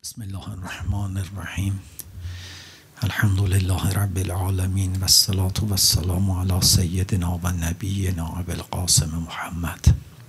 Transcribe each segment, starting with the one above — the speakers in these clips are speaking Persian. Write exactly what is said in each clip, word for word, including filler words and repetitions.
بسم الله الرحمن الرحیم. الحمد لله رب العالمین و الصلاة و السلام علی سیدنا و نبینا ابی القاسم محمد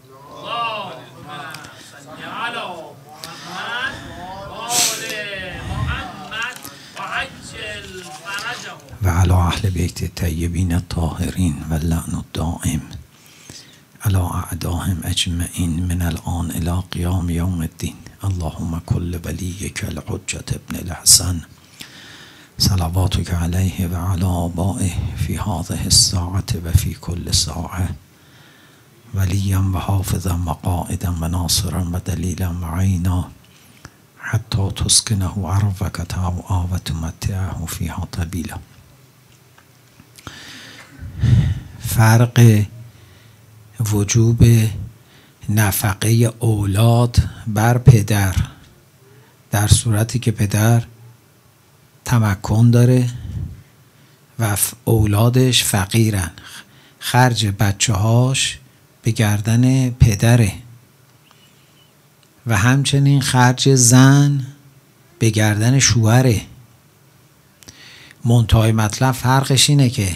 و علی اهل بیت الطیبین الطاهرین و اللعن الدائم علی اعدائهم اجمعین من الآن الی قیام یوم الدین. اللهم کل ولیک الحجة ابن الحسن صلواتک علیه و علی آبائه فی هذه الساعة و فی کل ساعة ولیا و حافظا و قائدا و ناصرا و دلیلا و عینا حتی تسکنه ارضک طوعا و تمتعه فیها طویلا. فرق وجوب نفقه اولاد بر پدر در صورتی که پدر تمکن داره و اولادش فقیرن، خرج بچه هاش به گردن پدره و همچنین خرج زن به گردن شوهره. منتهای مطلب فرقش اینه که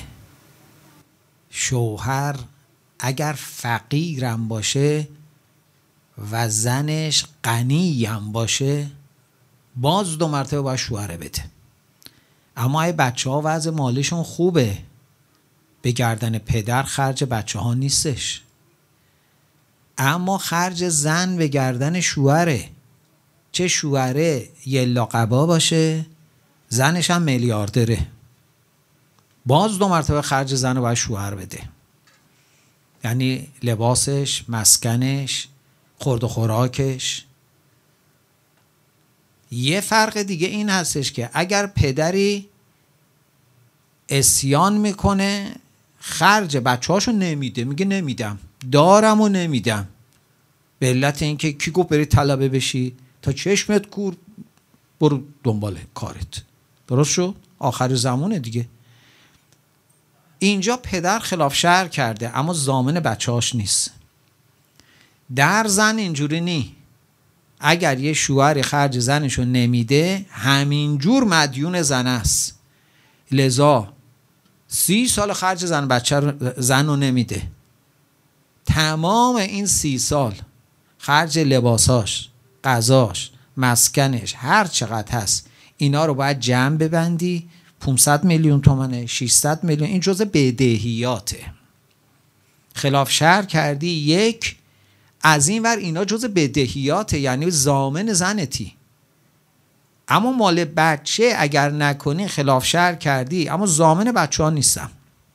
شوهر اگر فقیرم باشه و زنش غنیم باشه باز دو مرتبه باید شوهره بده، اما اگه بچه ها وضع مالیشون خوبه به گردن پدر خرج بچه ها نیستش، اما خرج زن به گردن شوهره، چه شوهره یلا قبا باشه زنش هم میلیاردره، باز دو مرتبه خرج زن رو باید شوهر بده. یعنی لباسش، مسکنش، خورد و خوراکش. یه فرق دیگه این هستش که اگر پدری عصیان میکنه خرج بچه هاشو نمیده، میگه نمیدم، دارم و نمیدم، به علت اینکه کی گفت بری طلبه بشی، تا چشمت کور برو دنبال کارت. درست شد؟ آخر زمانه دیگه. اینجا پدر خلاف شرع کرده اما ضامن بچه هاش نیست. در زن اینجوری نی. اگر یه شوهر خرج زنشو نمیده همینجور مدیون زن است، لذا سی سال خرج زن بچه رو زن رو نمیده، تمام این سی سال خرج لباساش، غذاش، مسکنش، هر چقدر هست اینا رو باید جمع ببندی. پانصد میلیون تومنه، ششصد میلیون، این جزء بدهیاته. خلاف شرع کردی یک، از این ور اینا جزء بدهیاته، یعنی ضامن زنتی. اما مال بچه اگر نکنی خلاف شرع کردی اما ضامن بچه ها نیستم.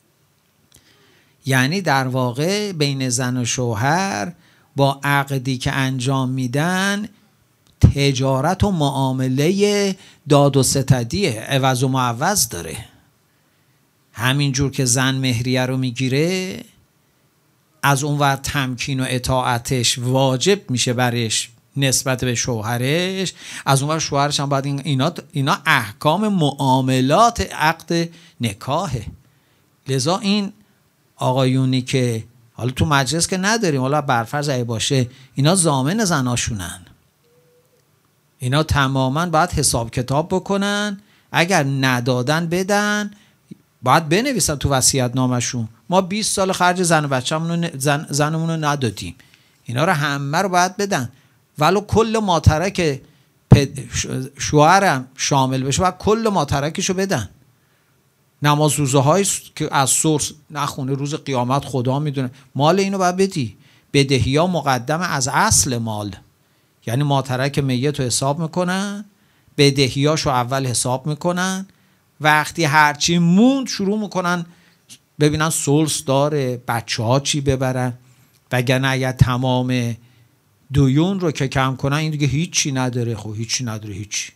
یعنی در واقع بین زن و شوهر با عقدی که انجام میدن تجارت و معامله داد و ستدیه، عوض و معوض داره. همینجور که زن مهریه رو میگیره از اونور تمکین و اطاعتش واجب میشه برش نسبت به شوهرش، از اونور شوهرش هم باید این اینا, اینا احکام معاملات عقد نکاهه. لذا این آقایونی که حالا تو مجلس که نداریم، حالا برفرض ای باشه، اینا ضامن زناشونن، اینا تماما باید حساب کتاب بکنن، اگر ندادن بدن، باید بنویسن تو وصیت نامشون ما بیست سال خرج زن و بچه‌مون زن زنمون رو ندادیم، اینا رو همه رو باید بدن، ولو کل ماترک شوهرم شامل بشه باید کل ماترکشو بدن. نماز روزه هایی که از سورس نخونه روز قیامت خدا میدونه، مال اینو باید بدی. بدهی ها مقدم از اصل مال، یعنی ماترک میت رو حساب میکنن، بدهیاشو اول حساب میکنن، وقتی هرچی موند شروع میکنن ببینن سلس داره، بچه ها چی ببرن، وگرنه اگر تمام دیون رو که کم کنن این دیگه هیچی نداره. خب هیچی نداره هیچی.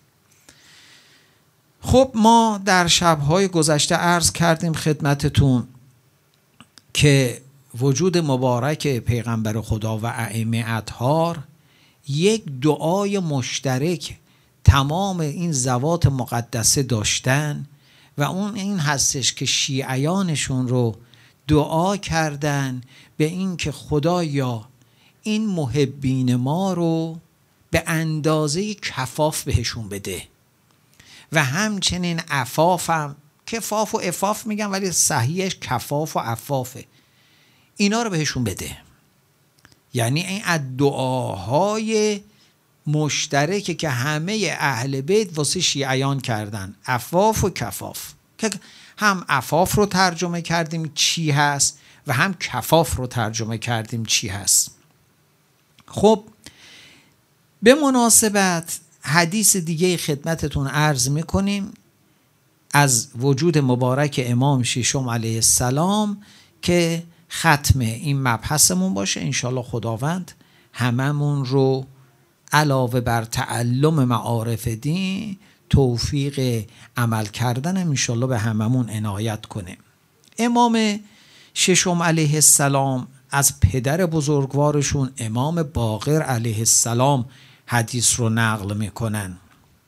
خب ما در شبهای گذشته عرض کردیم خدمتتون که وجود مبارک پیغمبر خدا و ائمه اطهار یک دعای مشترک تمام این ذوات مقدسه داشتن و اون این هستش که شیعیانشون رو دعا کردن به این که خدایا این محبین ما رو به اندازه کفاف بهشون بده و همچنین عفاف هم، کفاف و عفاف میگن ولی صحیحش کفاف و عفافه، اینا رو بهشون بده. یعنی این از دعاهای مشترکه که همه اهل بیت واسه شیعیان کردن، عفاف و کفاف، که هم عفاف رو ترجمه کردیم چی هست و هم کفاف رو ترجمه کردیم چی هست. خب به مناسبت حدیث دیگه خدمتتون عرض میکنیم از وجود مبارک امام ششم علیه السلام که ختم این مبحثمون باشه. انشالله خداوند هممون رو علاوه بر تعلم معارف دین توفیق عمل کردن انشالله به هممون عنایت کنه. امام ششم علیه السلام از پدر بزرگوارشون امام باقر علیه السلام حدیث رو نقل میکنن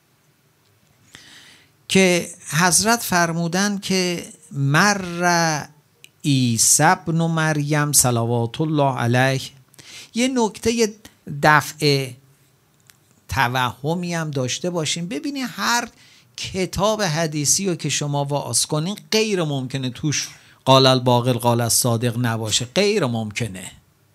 که حضرت فرمودن که مر عیسی ابن مریم صلوات الله علیه. یه نکته دفع توهمی هم داشته باشیم. ببینید هر کتاب حدیثی رو که شما واعظ کنین غیر ممکنه توش قال الباقر قال الصادق نباشه، غیر ممکنه.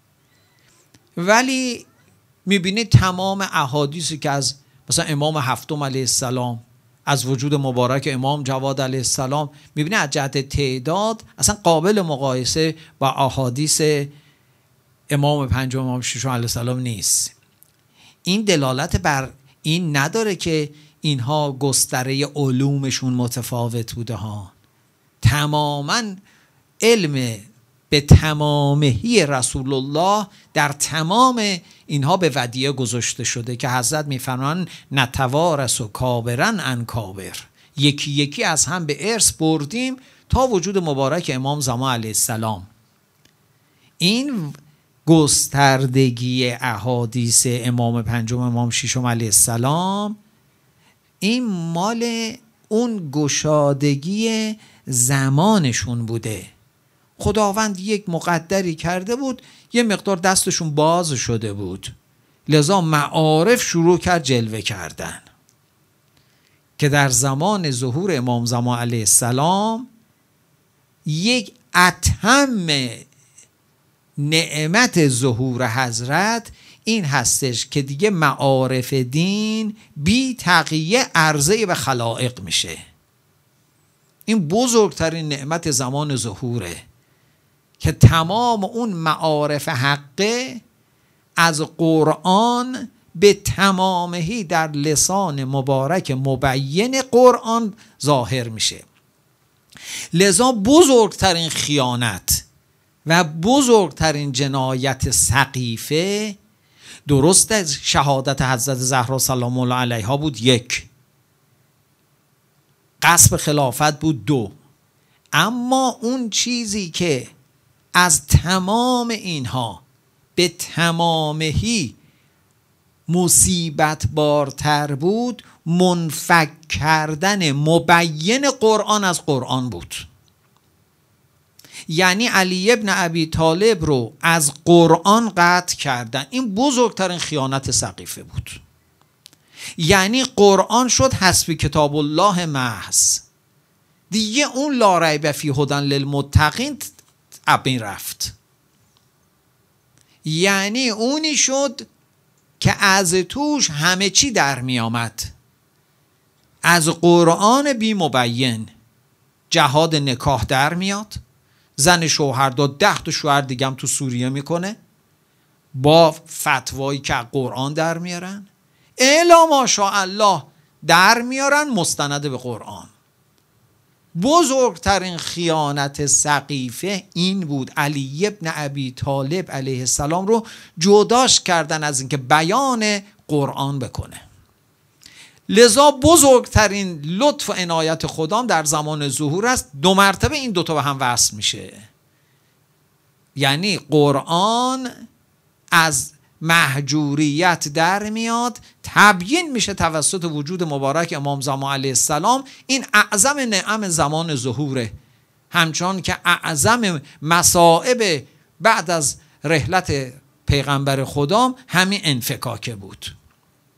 ولی میبینید تمام احادیثی که از مثلا امام هفتم علیه السلام، از وجود مبارک امام جواد علیه السلام، میبینید از جهت تعداد اصلا قابل مقایسه با احادیث امام پنجم امام ششم علیه السلام نیست. این دلالت بر این نداره که اینها گستره علومشون متفاوت بوده ها. تماما علم به تمامهی رسول الله در تمام اینها به ودیعه گذاشته شده که حضرت میفرمان نتوارث و کابرن ان کابر، یکی یکی از هم به ارث بردیم تا وجود مبارک امام زمان علیه السلام. این گستردگی احادیث امام پنجم امام ششم علیه السلام این مال اون گشادگی زمانشون بوده. خداوند یک مقدری کرده بود، یه مقدار دستشون باز شده بود، لذا معارف شروع کرد جلوه کردن که در زمان ظهور امام زمان علیه السلام یک اتم نعمت ظهور حضرت این هستش که دیگه معارف دین بی تقیه عرضه به خلائق میشه. این بزرگترین نعمت زمان ظهوره که تمام اون معارف حقه از قرآن به تمامهی در لسان مبارک مبین قرآن ظاهر میشه. لذا بزرگترین خیانت و بزرگترین جنایت سقیفه درست از شهادت حضرت زهرا سلام الله علیها بود، یک. غصب خلافت بود، دو. اما اون چیزی که از تمام اینها به تمامهی مصیبت بارتر بود منفک کردن مبین قرآن از قرآن بود. یعنی علی ابن ابی طالب رو از قرآن قطع کردن، این بزرگترین خیانت سقیفه بود. یعنی قرآن شد حسب کتاب الله محض، دیگه اون لا ریب فی هدی للمتقین ابین رفت. یعنی اونی شد که از توش همه چی در می آمد. از قرآن بی مبین جهاد نکاح در میاد، زن شوهر داد ده تا شوهر دیگه هم تو سوریه میکنه با فتوایی که قرآن در میارن، الا ماشاءالله در میارن مستند به قرآن. بزرگترین خیانت سقیفه این بود، علی ابن ابی طالب علیه السلام رو جداش کردن از اینکه بیان قرآن بکنه. لذا بزرگترین لطف و عنایت خدام در زمان ظهور است، دو مرتبه این دوتا به هم وصل میشه. یعنی قرآن از محجوریت در میاد، تبیین میشه توسط وجود مبارک امام زمان علیه السلام. این اعظم نعم زمان ظهوره، همچنان که اعظم مصائب بعد از رحلت پیغمبر خدام همین انفکاکه بود.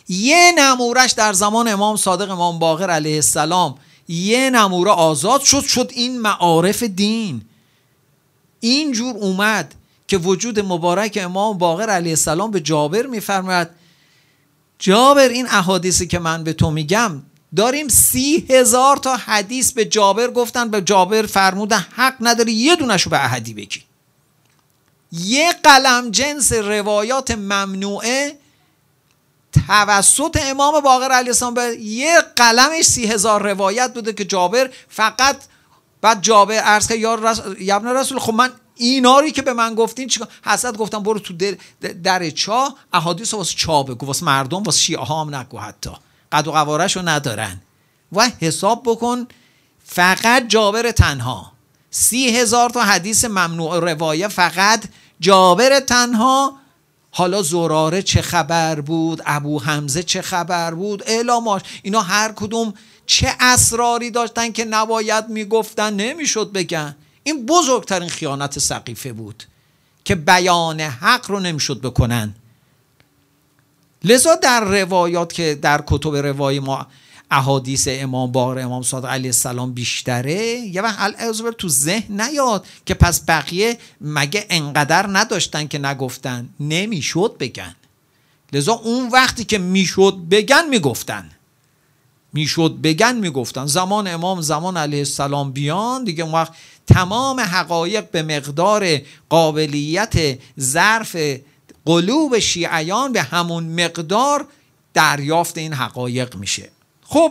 یه نمورش در زمان امام صادق امام باقر علیه السلام یه نموره آزاد شد، شد این معارف دین. اینجور اومد که وجود مبارک امام باقر علیه السلام به جابر میفرماید جابر این احادیثی که من به تو میگم داریم سی هزار تا حدیث به جابر گفتن، به جابر فرمودن حق نداری یه دونشو به احدی بگی. یه قلم جنس روایات ممنوعه توسط امام باقر علیه السلام به یه قلمش سی هزار روایت بوده که جابر فقط بعد جابر عرض که یا ابن رسول خب من ایناری که به من گفتین چیکار؟ حضرت گفتم برو تو در, در چاه احادیث واسه چاه بگو، واسه مردم واسه شیعه ها هم نگو، حتی قد و قوارش رو ندارن. و حساب بکن فقط جابر تنها سی هزار تا حدیث ممنوع روایه، فقط جابر تنها. حالا زراره چه خبر بود، ابو حمزه چه خبر بود، اعلاماش، اینا هر کدوم چه اسراری داشتن که نباید میگفتن، نمیشد بگن. این بزرگترین خیانت سقیفه بود که بیان حق رو نمیشد بکنن. لذا در روایات که در کتب روایی ما احادیث امام باقر امام صادق علیه السلام بیشتره، یه وقت الازبر تو ذهن نیاد که پس بقیه مگه انقدر نداشتن که نگفتن، نمیشد بگن. لذا اون وقتی که میشد بگن میگفتن، میشد بگن میگفتن. زمان امام زمان علیه السلام بیان دیگه اون وقت تمام حقایق به مقدار قابلیت ظرف قلوب شیعیان به همون مقدار دریافت این حقایق میشه. خب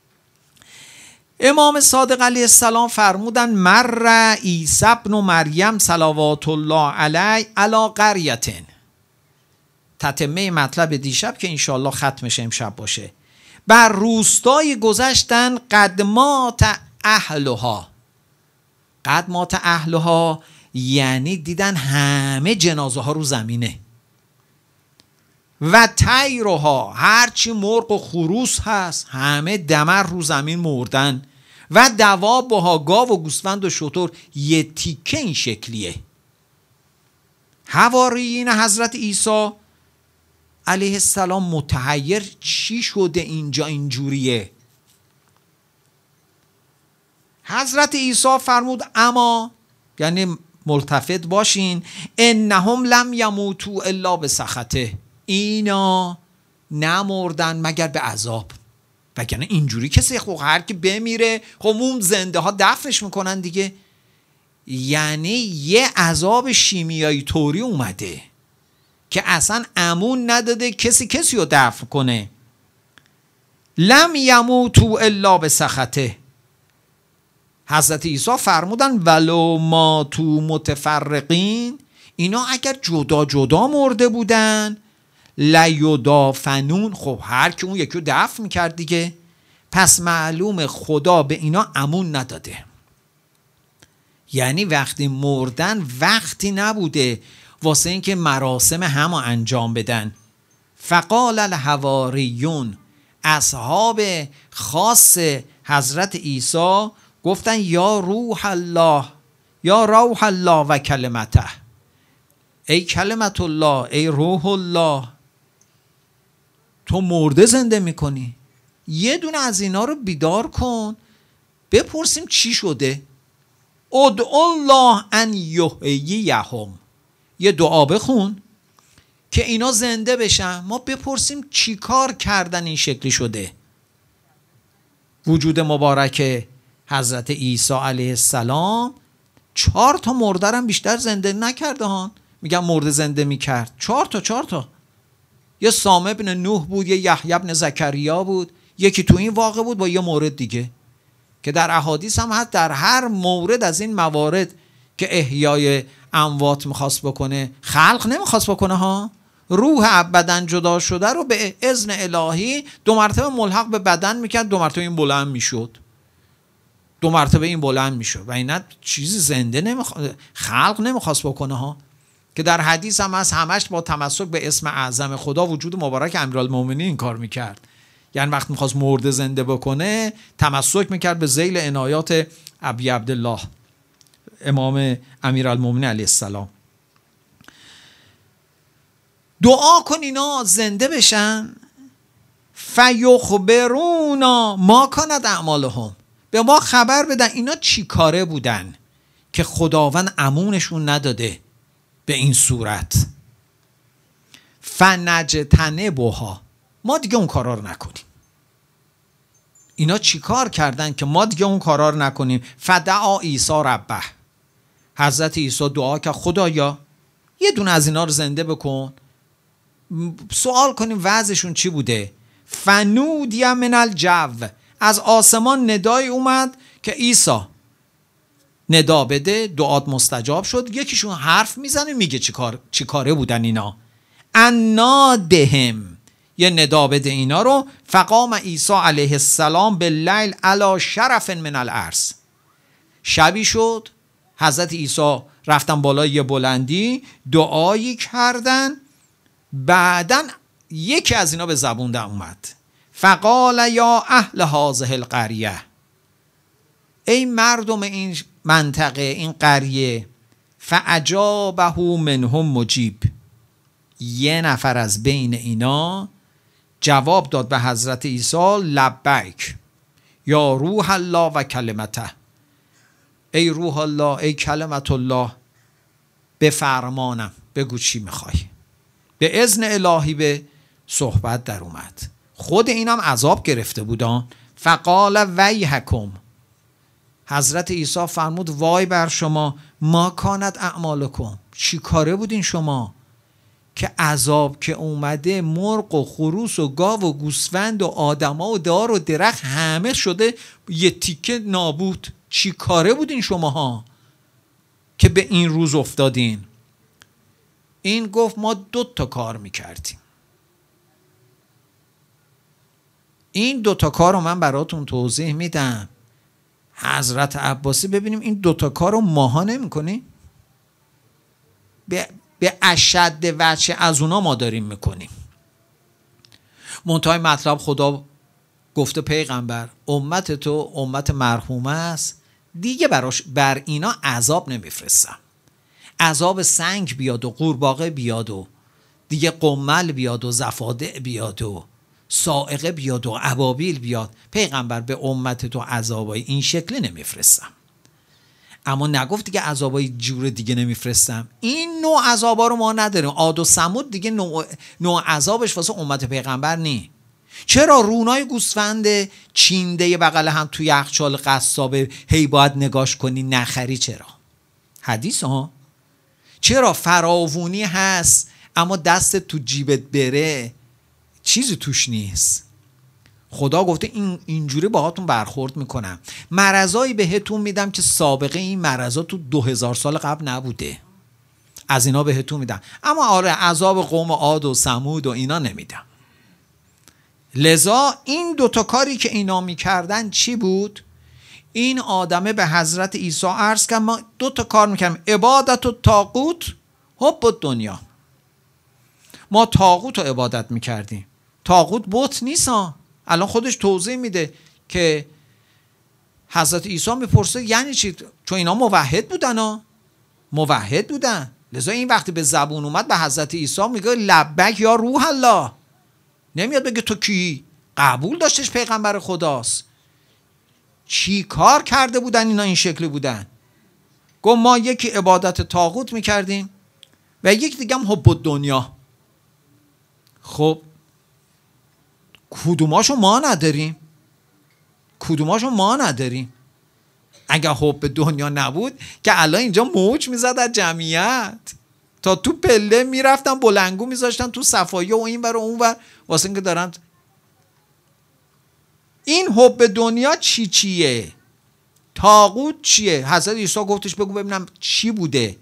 امام صادق علیه السلام فرمودن مر عیسی ابن مریم صلوات الله علیه علی قریة، تتمه مطلب دیشب که انشاءالله ختمش امشب باشه، بر روستای گذشتن قد مات اهلها. قد مات اهلها یعنی دیدن همه جنازه ها رو زمینه، و طیرها هرچی مرغ و خروس هست همه دمر رو زمین مردن، و دوابها گاو و گوسفند و شتر یه تیکه این شکلیه. حواریین حضرت عیسی علیه السلام متحیر چی شده اینجا اینجوریه؟ حضرت عیسی فرمود اما یعنی ملتفت باشین انهم لم یموتوا الا بسخطه، اینا نمردن مگر به عذاب. وگرنه اینجوری کسی خب هر کی بمیره خب اون زنده ها دفنش میکنن دیگه. یعنی یه عذاب شیمیایی طوری اومده که اصلا امون نداده کسی کسی رو دفن کنه. لم یموتوا الا بسخطه. حضرت عیسی فرمودن ولو ماتوا متفرقین، اینا اگر جدا جدا مرده بودن لیدافنون، خب هر کی اون یکی رو دفن میکرد دیگه. پس معلوم خدا به اینا امون نداده. یعنی وقتی مردن وقتی نبوده واسه اینکه مراسم همو انجام بدن. فقال الحواریون، اصحاب خاص حضرت عیسی گفتن یا روح الله، یا روح الله و کلمته، ای کلمت الله، ای روح الله، تو مرده زنده میکنی، یه دونه از اینا رو بیدار کن بپرسیم چی شده. ادعو الله ان یحییهم، یه دعا بخون که اینا زنده بشن، ما بپرسیم چی کار کردن این شکلی شده. وجود مبارک حضرت عیسی علیه السلام چهار تا مرده هم بیشتر زنده نکرده ها، میگم مرده زنده میکرد، چهار تا چهار تا یه سام ابن نوح بود، یه یحیی ابن زکریا بود، یکی تو این واقع بود با یه مورد دیگه که در احادیث هم هست. در هر مورد از این موارد که احیای اموات میخواست بکنه، خلق نمیخواست بکنه ها، روح بدن جدا شده رو به اذن الهی دو مرتبه ملحق به بدن میکرد، دو مرتبه این بلند میشد، دو مرتبه این بلند میشد و اینا چیزی زنده نمیخواست، خلق نمیخواست بکنه ها. که در حدیث هم هست همش با تمسک به اسم اعظم خدا وجود مبارک امیرالمومنین این کار میکرد. یعنی وقت میخواست مرده زنده بکنه تمسک میکرد به ذیل عنایات ابی عبدالله امام امیرالمومنین علیه السلام. دعا کن اینا زنده بشن. فیخبرونا ما کانت اعمالهم، به ما خبر بدن اینا چی کاره بودن که خداوند امونشون نداده به این صورت. فنجتنبها، ما دیگه اون کارا رو نکنیم. اینا چی کار کردن که ما دیگه اون کارا رو نکنیم؟ فدعا عیسی ربه، حضرت عیسی دعا که خدایا یه دونه از اینا رو زنده بکن. سوال کنیم وضعشون چی بوده. فنودی من الجو، از آسمان ندای اومد که عیسی ندا بده، دعات مستجاب شد. یکیشون حرف میزنه میگه چی کار چی کاره بودن اینا. انادهم، یه ندا بده اینا رو. فقام عیسی علیه السلام باللیل علی شرف من الارض، شبی شد حضرت عیسی رفتن بالای یه بلندی دعایی کردن. بعدن یکی از اینا به زبون در اومد. فقال یا اهل هذه القریه، ای مردم این منطقه این قریه. فاجابه منهم مجیب، یه نفر از بین اینا جواب داد به حضرت عیسی لبیک یا روح الله و کلمته، ای روح الله ای کلمت الله به فرمانم بگو چی میخوای. به اذن الهی به صحبت در اومد. خود اینم عذاب گرفته بودن. فقال ویحکم، حضرت عیسی فرمود وای بر شما، ما کانت اعمالکم، چی کاره بودین شما که عذاب که اومده مرغ و خروس و گاو و گوسفند و آدما و دار و درخت همه شده یه تیکه نابود. چی کاره بودین شماها که به این روز افتادین؟ این گفت ما دو تا کار میکردیم. این دو تا کار رو من براتون توضیح میدم. حضرت عباسی ببینیم این دو تا کار رو ماها نمی کنیم؟ به, به اشد وجه از اونا ما داریم میکنیم. منتهای مطلب خدا گفته پیغمبر امت تو امت مرحومه است، دیگه براش بر اینا عذاب نمیفرستم. عذاب سنگ بیاد و قورباغه بیاد و دیگه قمل بیاد و ضفادع بیاد و صاعقه بیاد و ابابیل بیاد، پیغمبر به امت تو عذابای این شکلی نمیفرستم. اما نگفت دیگه عذابای جور دیگه نمیفرستم. این نوع عذابا رو ما نداریم. عاد و ثمود دیگه نوع, نوع عذابش واسه امت پیغمبر نی. چرا رونای گوسفند چینده بغل هم توی یخچال قصابه هی باید نگاش کنی نخری؟ چرا؟ حدیث ها. چرا فراوونی هست اما دست تو جیبت بره چیزی توش نیست؟ خدا گفته این اینجوری باهاتون برخورد میکنم. مرضایی بهتون میدم که سابقه این مرضا تو دو هزار سال قبل نبوده، از اینا بهتون میدم. اما آره عذاب قوم عاد و ثمود و اینا نمیدم. لذا این دوتا کاری که اینا میکردن چی بود؟ این آدمه به حضرت عیسی عرض کرد ما دوتا کار میکردیم، عبادت و طاغوت، حب دنیا. ما طاغوت رو عبادت میکردیم. طاغوت بت نیست ها. الان خودش توضیح میده که حضرت عیسی میپرسه یعنی چی؟ چون اینا موحد بودن ها، موحد بودن. لذا این وقتی به زبون اومد به حضرت عیسی میگه لبیک یا روح الله. نمیاد بگه تو کی؟ قبول داشتش پیغمبر خداست. چی کار کرده بودن اینا این شکلی بودن؟ گفت ما یکی عبادت طاغوت میکردیم و یک دیگه هم حب دنیا. خب کدوماشو ما نداریم؟ کدوماشو ما نداریم؟ اگر حب دنیا نبود که الان اینجا موج میزد از جمعیت، تا تو پله میرفتن بلنگو میذاشتن تو صفایی و این ور و اون ور واسه اینکه دارن. این حب دنیا چی چیه؟ طاغوت چیه؟ حضرت عیسی گفتش بگو ببینم چی بوده.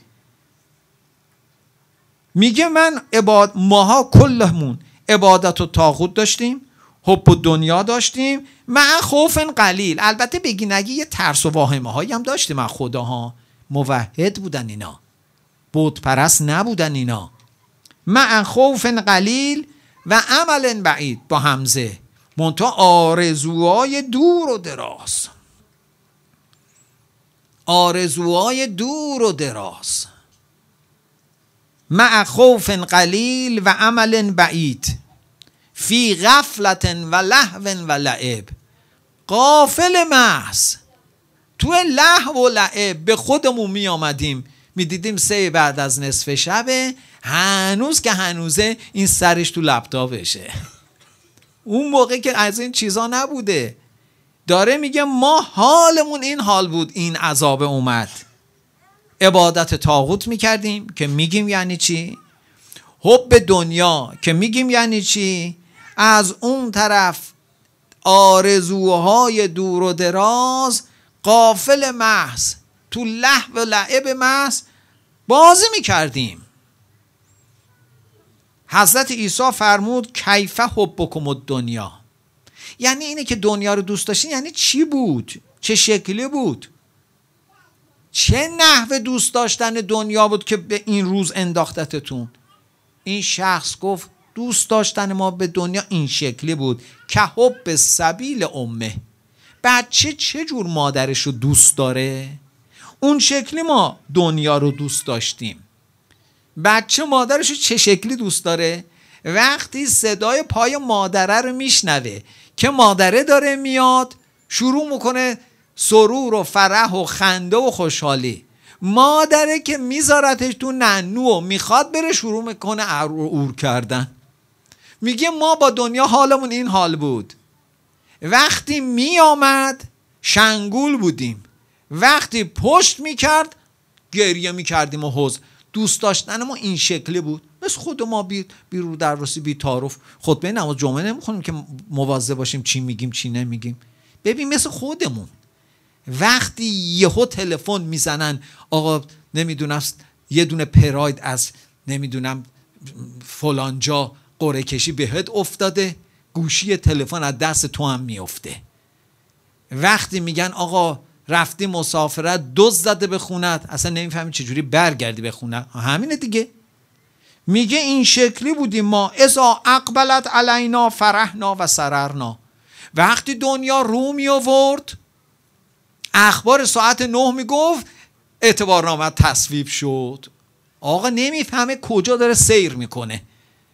میگه من عباد ماها کلمون عبادت و طاغوت داشتیم، حب و دنیا داشتیم، مع خوف قلیل. البته بگی نگی یه ترس و واهمه هایی هم داشتیم از خداها. موحد بودن اینا، بت پرست نبودن اینا. مع خوف قلیل و عمل بعید با همزه، منتها آرزوهای دور و دراز، آرزوهای دور و دراز. مع خوف قلیل و عمل بعید فی غفلت و لهو و لعب، غافل محض، تو لهو و لعب به خودمون می آمدیم، می دیدیم سه بعد از نصف شبه، هنوز که هنوزه این سرش تو لپتاپشه. اون موقع که از این چیزا نبوده. داره میگه ما حالمون این حال بود، این عذاب اومد. عبادت طاغوت میکردیم که میگیم یعنی چی؟ حب دنیا که میگیم یعنی چی؟ از اون طرف آرزوهای دور و دراز، غافل محض، تو لهو و لعب محض بازی میکردیم. حضرت عیسی فرمود کیف حبکم الدنیا، یعنی اینه که دنیا رو دوست داشتین یعنی چی بود؟ چه شکلی بود؟ چه نحوه دوست داشتن دنیا بود که به این روز انداختتتون؟ این شخص گفت دوست داشتن ما به دنیا این شکلی بود که حب سبیل امه، بچه چه جور مادرش رو دوست داره اون شکلی ما دنیا رو دوست داشتیم. بچه مادرش رو چه شکلی دوست داره؟ وقتی صدای پای مادره رو میشنوه که مادره داره میاد، شروع میکنه سرور و فرح و خنده و خوشحالی. مادره که میذارتش تو ننو و میخواد بره، شروع میکنه عرور کردن. میگه ما با دنیا حالمون این حال بود. وقتی میامد شنگول بودیم، وقتی پشت میکرد گریه میکردیم و حزن. دوست داشتن ما این شکلی بود، مثل خود ما بی, بی رو درواسی بی تعارف خطبه نماز جمعه نمیخونیم که مواظب باشیم چی میگیم چی نمیگیم. ببین مثل خودمون وقتی یهو تلفن میزنن آقا نمیدونم یه دونه پراید از نمیدونم فلانجا قرعه کشی بهت افتاده، گوشی تلفن از دست تو هم میفته. وقتی میگن آقا رفتی مسافرت دزد زده به خونت، اصلا نمیفهمی چجوری برگردی به خونت، همینه دیگه. میگه این شکلی بودیم ما، اذا اقبلت علینا فرحنا و سررنا. وقتی دنیا رو می آورد، اخبار ساعت نه میگفت اعتبارنامه تصویب شد. آقا نمیفهمه کجا داره سیر میکنه.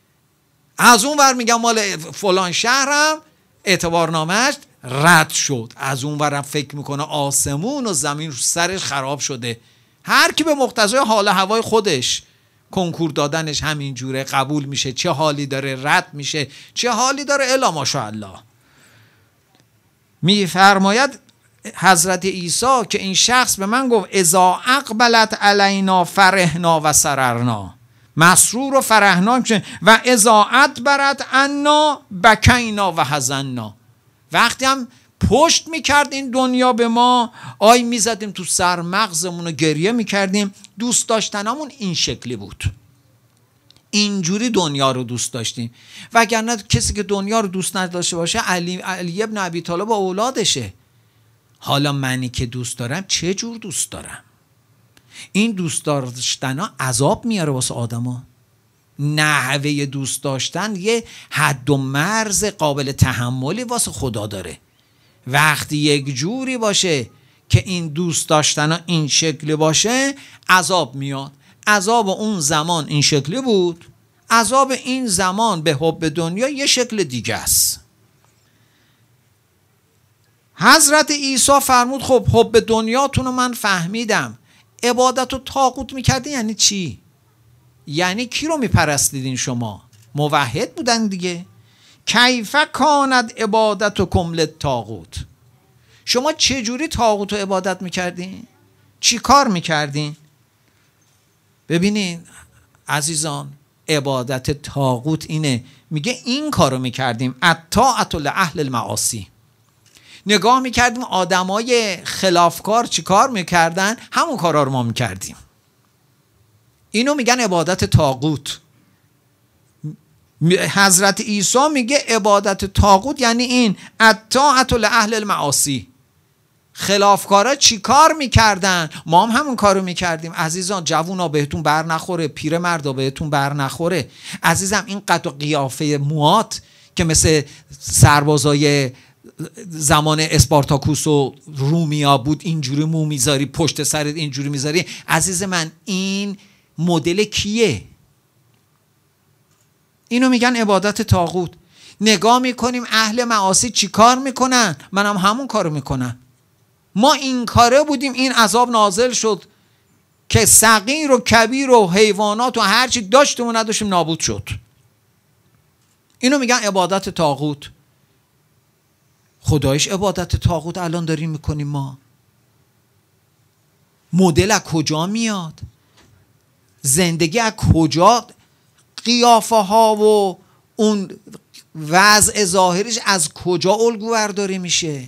از اون ور میگم مال فلان شهرم اعتبارنامهش رد شد، از اون ورم فکر میکنه آسمون و زمین سرش خراب شده. هر کی به مقتضای حال هوای خودش کنکور دادنش همین جوره قبول میشه، چه حالی داره رد میشه، چه حالی داره الا ماشاءالله. میفرماید حضرت عیسی که این شخص به من گفت اذا اقبلت علینا فرحنا و سررنا، مسرور و فرحنا میشه، و اذا ادبرت عنا بکینا و حزنا. وقتی هم پشت میکرد این دنیا به ما، آی میزدیم تو سر مغزمون و گریه میکردیم. دوست داشتنمون این شکلی بود، اینجوری دنیا رو دوست داشتیم. وگرنه کسی که دنیا رو دوست نداشته باشه علی, علی ابن ابی طالب با اولادشه. حالا منی که دوست دارم چه جور دوست دارم؟ این دوست داشتن ها عذاب میاره واسه آدم ها. نحوه دوست داشتن یه حد و مرز قابل تحملی واسه خدا داره. وقتی یک جوری باشه که این دوست داشتن ها این شکلی باشه عذاب میاد. عذاب اون زمان این شکلی بود، عذاب این زمان به حب دنیا یه شکل دیگه است. حضرت عیسی فرمود خب حب دنیاتون رو من فهمیدم، عبادت و طاغوت میکردین یعنی چی؟ یعنی کی رو میپرستیدین شما؟ موحد بودن دیگه. کیف کانت عبادتکم للطاغوت، شما چه جوری طاغوت رو عبادت میکردین؟ چی کار میکردین؟ ببینین عزیزان، عبادت طاغوت اینه، میگه این کارو میکردیم الطاعة لأهل المعاصی. نگاه میکردیم آدمای خلافکار چی کار میکردن، همون کارا رو ما میکردیم. اینو میگن عبادت طاغوت. حضرت عیسی میگه عبادت طاغوت یعنی این الطاعة لأهل المعاصی. خلافکارا چی کار میکردن، ما هم همون کارو میکردیم. عزیزان جوونا بهتون بر نخوره، پیر مردا بهتون بر نخوره. عزیزم این قد و قیافه موات که مثل سربازای زمان اسپارتاکوس و رومیا بود، اینجوری مو میذاری پشت سرت اینجوری میذاری، عزیز من این مدل کیه؟ اینو میگن عبادت طاغوت. نگاه میکنیم اهل معاصی چی کار میکنن، منم همون کارو میکنم. ما این کاره بودیم، این عذاب نازل شد که صغیر و کبیر و حیوانات و هرچی داشتیم و نداشتیم نابود شد. اینو میگن عبادت طاغوت. خدایش عبادت طاغوت الان داریم میکنیم ما. مدل از کجا میاد؟ زندگی از کجا؟ قیافه ها و اون وضع ظاهرش از کجا الگو برداری میشه؟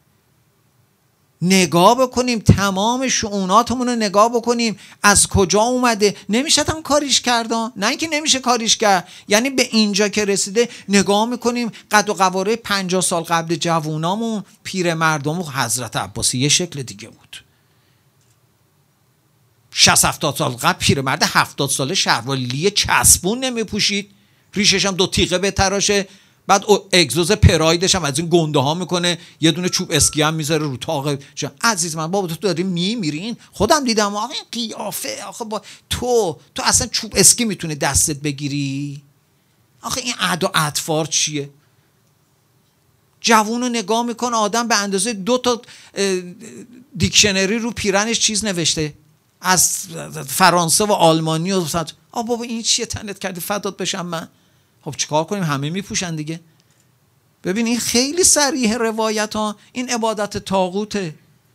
نگاه بکنیم، تمام شؤوناتمون رو نگاه بکنیم از کجا اومده. نمیشه هم کاریش کردن، نه اینکه نمیشه کاریش کرد، یعنی به اینجا که رسیده نگاه میکنیم قد و قواره پنجاه سال قبل جوونامون، پیر مردم و حضرت عباسی یه شکل دیگه بود. شصت هفتاد سال قبل پیرمرد هفتاد ساله شلوار چسبون نمیپوشید، ریشش هم دو تیغه بتراشه، بعد اگزوز پرایدش هم از این گنده ها میکنه، یه دونه چوب اسکی هم میذاره رو تاق. عزیز من بابا تو داری میمیرین، خودم دیدم آقا این قیافه، آخه با تو تو اصلا چوب اسکی میتونه دستت بگیری؟ آخه این عد و اطفار چیه؟ جوون رو نگاه میکنه آدم به اندازه دو تا دیکشنری رو پیرنش چیز نوشته از فرانسه و آلمانی و آ بابا این چیه تنت کردی فدات بشم من. خب چیکار کنیم؟ همه میپوشن دیگه. ببین این خیلی صریح روایت ها، این عبادت طاغوته.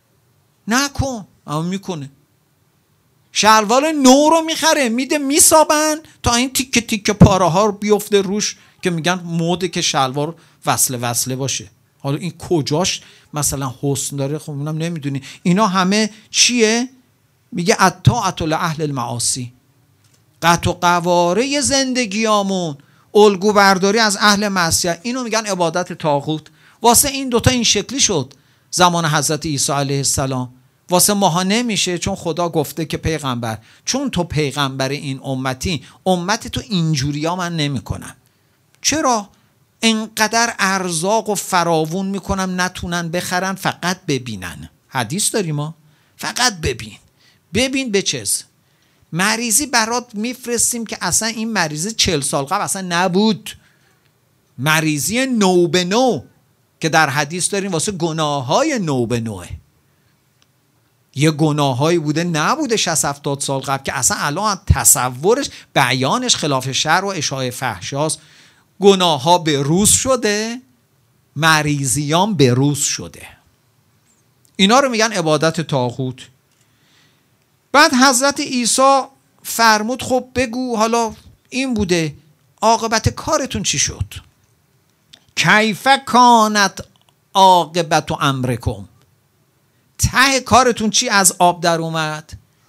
نکن، اما میکنه. شلوار نو رو میخره میده میسابن تا این تیکه تیکه پاره ها رو بیفته روش که میگن موده که شلوار وصله وصله باشه. حالا این کجاش مثلا حسن داره؟ خب اونم نمیدونی. اینا همه چیه؟ میگه الطاعة لأهل المعاصی. قطع و قواره زندگیامون الگو برداری از اهل معصیت، اینو میگن عبادت طاغوت. واسه این دوتا این شکلی شد زمان حضرت عیسی علیه السلام. واسه ماها نمیشه، چون خدا گفته که پیغمبر، چون تو پیغمبر این امتی، امت تو اینجوری ها من نمی کنم. چرا؟ انقدر ارزاق و فراوون میکنم نتونن بخرن، فقط ببینن. حدیث داریم ما، فقط ببین ببین بچز. مریضی برات میفرستیم که اصلا این مریضی چل سال قبل اصلا نبود، مریضی نو به نو که در حدیث داریم واسه گناه های نو به نوه. یه گناه هایی بوده نبوده شصت هفتاد سال قبل که اصلا الان تصورش بیانش خلاف شرع و اشاعه فحشاست. گناه ها به روز شده، مریضیان به روز شده. اینا رو میگن عبادت طاغوت. بعد حضرت عیسی فرمود خب بگو حالا این بوده، عاقبت کارتون چی شد؟ کیف کانت عاقبت امرکم، ته کارتون چی از آب در اومد؟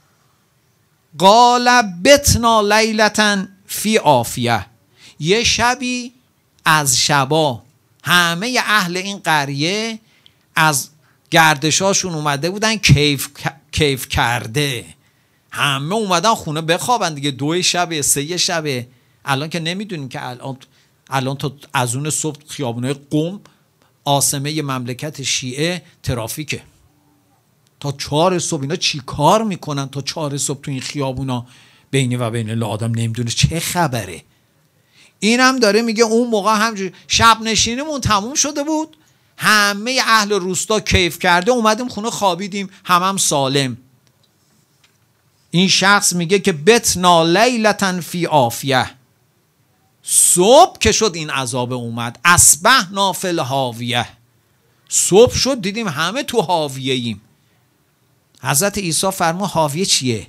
قال بتنا لیلتا فی عافیه، یه شبی از شبا همه اهل این قریه از گردشاشون اومده بودن کیف کیف کرده، همه اومدن خونه بخوابن دیگه. دو شب سه شب، الان که نمیدونیم که الان الان تا از اون صبح خیابونای قم عاصمه مملکت شیعه ترافیکه، تا چهار صبح اینا چی کار میکنن تا چهار صبح تو این خیابونا بینی و بین آدم نمیدونه چه خبره. اینم داره میگه اون موقع همجوری شب نشینیمون تموم شده بود، همه اهل روستا کیف کرده، اومدیم خونه خوابیدیم، همم هم سالم. این شخص میگه که بتنا لیلتا فی عافیه، صبح که شد این عذاب اومد، اصبحنا فی الحاویه، صبح شد دیدیم همه تو حاویه ایم. حضرت عیسی فرمود حاویه چیه؟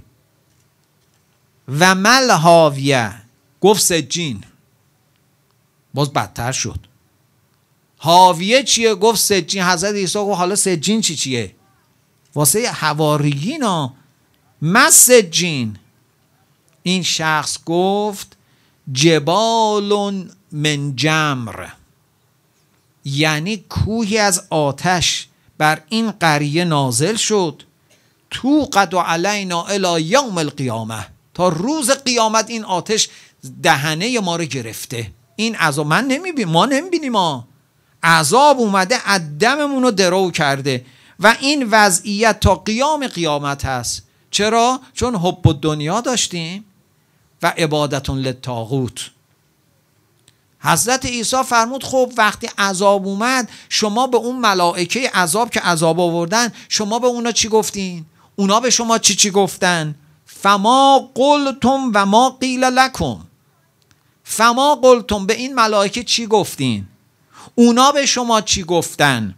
و مل حاویه، گفت سجین، باز بدتر شد. حاویه چیه؟ گفت سجین. حضرت عیسی گفت حالا سجین چی چیه؟ واسه حواریین ها ما سجین. این شخص گفت جبال من جمر، یعنی کوهی از آتش بر این قریه نازل شد، تو قد علینا الی یوم القیامه، تا روز قیامت این آتش دهنه ما رو گرفته. این عذاب من نمیبینم، ما نمیبینیم، ما عذاب اومده عدممون رو درو کرده و این وضعیت تا قیام قیامت هست. چرا؟ چون حب دنیا داشتیم و عبادتون للطاغوت. حضرت عیسی فرمود خب وقتی عذاب اومد شما به اون ملائکه عذاب که عذاب آوردن شما به اونا چی گفتین؟ اونا به شما چی چی گفتن؟ فما قلتم و ما قیل لکم. فما قلتم، به این ملائکه چی گفتین؟ اونا به شما چی گفتن؟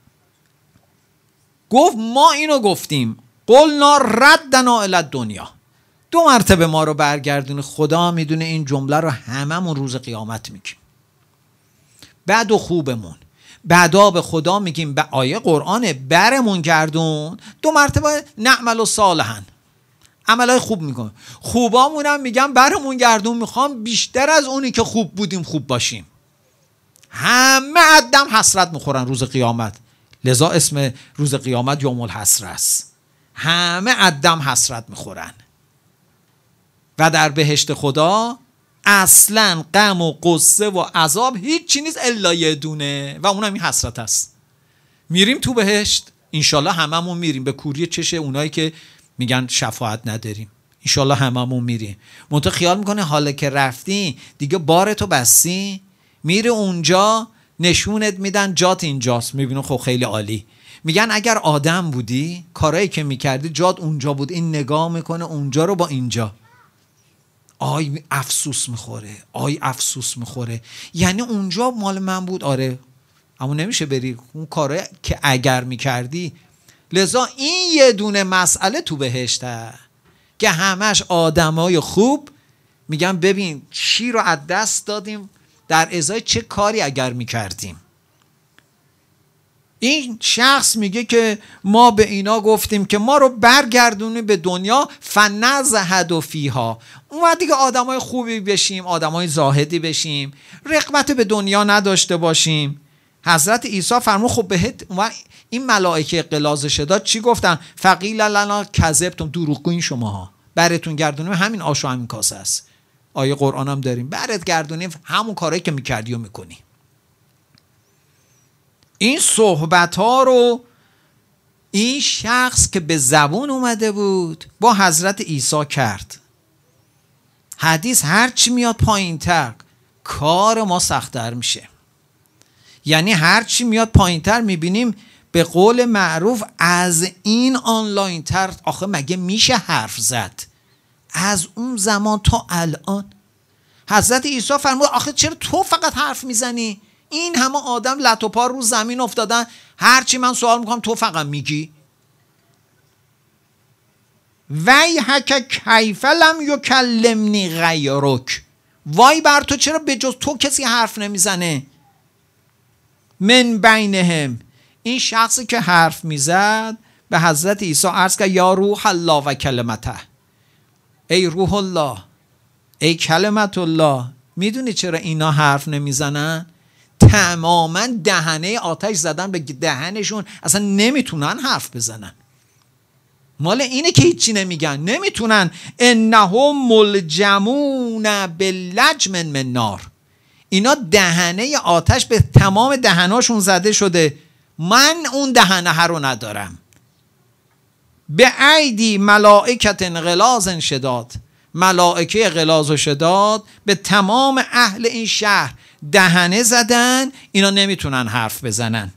گفت ما اینو گفتیم قلنا ردنا الی الدنیا. دو مرتبه ما رو برگردونه. خدا میدونه این جمله رو هممون روز قیامت میگیم. بد و خوبمون بعدا به خدا میگیم به آیه قرآن برمون گردون. دو مرتبه نعمل و صالحن، عملای خوب میکنم. خوبامون هم میگم برمون گردون، میخوام بیشتر از اونی که خوب بودیم خوب باشیم. همه عدم حسرت میخورن روز قیامت. لذا اسم روز قیامت یوم الحسره است. همه عدم حسرت میخورن و در بهشت خدا اصلا غم و قصه و عذاب هیچ چی نیست الا یه دونه و اونم این حسرت است. میریم تو بهشت انشالله، هممون میریم به کوری چش اونایی که میگن شفاعت نداریم. انشالله هممون میریم. منتها خیال میکنه حالا که رفتی دیگه بارتو بستی، میره اونجا نشونت میدن جات اینجاست. میبینو خب خیلی عالی. میگن اگر آدم بودی کارایی که میکردی جات اونجا بود. این نگاه میکنه اونجا رو با اینجا، آی افسوس میخوره، آی افسوس میخوره. یعنی اونجا مال من بود. آره اما نمیشه بری اون کارایی که اگر میکردی. لذا این یه دونه مسئله تو بهشته که همش آدمای خوب میگن ببین چی رو از دست دادیم در ازای چه کاری اگر میکردیم. این شخص میگه که ما به اینا گفتیم که ما رو برگردونی به دنیا فنزهد فیها. اون دیگه آدمای خوبی بشیم، آدمای زاهدی بشیم، رغبت به دنیا نداشته باشیم. حضرت عیسی فرمود خب بهت این ملائکه غلاظ شداد چی گفتن؟ فقیل لنا کذبتم، دروغگوین شماها، براتون گردونیم همین آش و همین کاسه است. آیه قرآن هم داریم برات گردونیم همون کارهایی که میکردی و میکنی. این صحبت ها رو این شخص که به زبون اومده بود با حضرت عیسی کرد. حدیث هرچی میاد پایین تر کار ما سخت‌تر میشه. یعنی هرچی میاد پایین تر میبینیم به قول معروف از این آنلاین تر. آخه مگه میشه حرف زد؟ از اون زمان تا الان حضرت عیسی فرمود آخه چرا تو فقط حرف میزنی؟ این همه آدم لط و پا رو زمین افتادن، هرچی من سوال میکنم تو فقط میگی. وی حک کیف لم یکلمنی غیرک، وای بر تو چرا به جز تو کسی حرف نمیزنه. من بینهم، این شخصی که حرف میزد به حضرت عیسی عرض کرد یا روح الله و کلمته، ای روح الله، ای کلمت الله. میدونی چرا اینا حرف نمیزنن؟ تماما دهنه آتش زدن به دهنشون، اصلا نمیتونن حرف بزنن. مال اینه که هیچی نمیگن، نمیتونن. انهم ملجمون باللجم من نار، اینا دهنه آتش به تمام دهناشون زده شده. من اون دهنه رو ندارم. به ایدی ملائکت غلاظ شداد، ملائکه غلاظ و شداد به تمام اهل این شهر دهنه زدن، اینا نمیتونن حرف بزنن.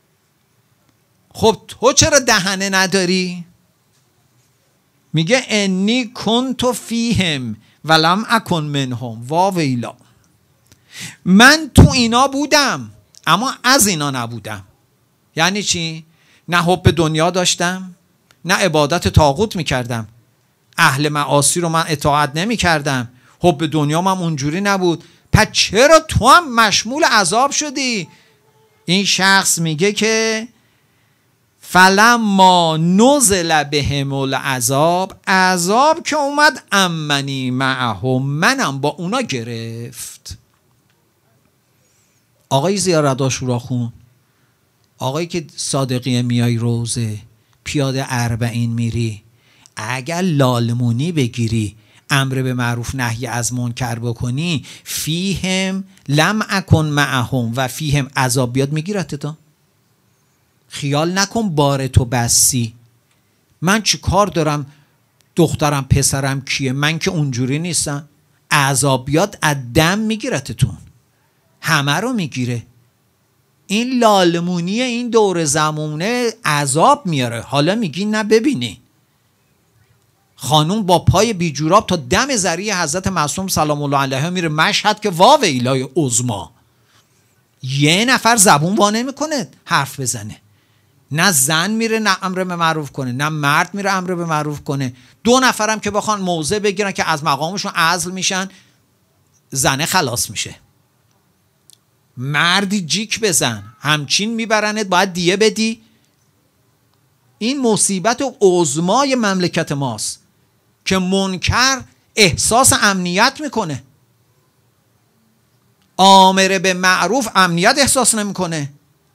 خب تو چرا دهنه نداری؟ میگه انی کنت فیهم ولم اکن منهم واویلا، من تو اینا بودم اما از اینا نبودم. یعنی چی؟ نه حب دنیا داشتم، نه عبادت طاغوت میکردم، اهل معاصی رو من اطاعت نمیکردم، حب دنیا من اونجوری نبود. پس چرا تو هم مشمول عذاب شدی؟ این شخص میگه که فلما نزل بهم العذاب، عذاب که اومد امنی معهم، منم با اونا گرفت. آقای زیارت عاشوراخون، آقایی که صادقیه میای روزه، پیاده اربعین میری، اگر لالمونی بگیری، امر به معروف نهی از منکر بکنی، فیهم لم اکن معهم و فیهم عذاب بیاد میگیرت تا. خیال نکن بار تو بسی. من چی کار دارم؟ دخترم پسرم کیه؟ من که اونجوری نیستم. عذاب بیاد از دم میگیرتتون. همه رو میگیره. این لالمونی این دور زمونه عذاب میاره. حالا میگی نه ببینی خانوم با پای بیجوراب تا دم ذریع حضرت معصوم سلام الله علیه میره مشهد که واو الهی عظما. یه نفر زبون وا نمیکنه حرف بزنه. نه زن میره نه امر به معروف کنه، نه مرد میره امر به معروف کنه. دو نفرم که بخوان موضع بگیرن که از مقامشون عزل میشن، زنه خلاص میشه. مردی جیک بزن همچین میبرنت، باید دیه بدی. این مصیبت و عظمای مملکت ماست که منکر احساس امنیت میکنه، آمر به معروف امنیت احساس نمیکنه،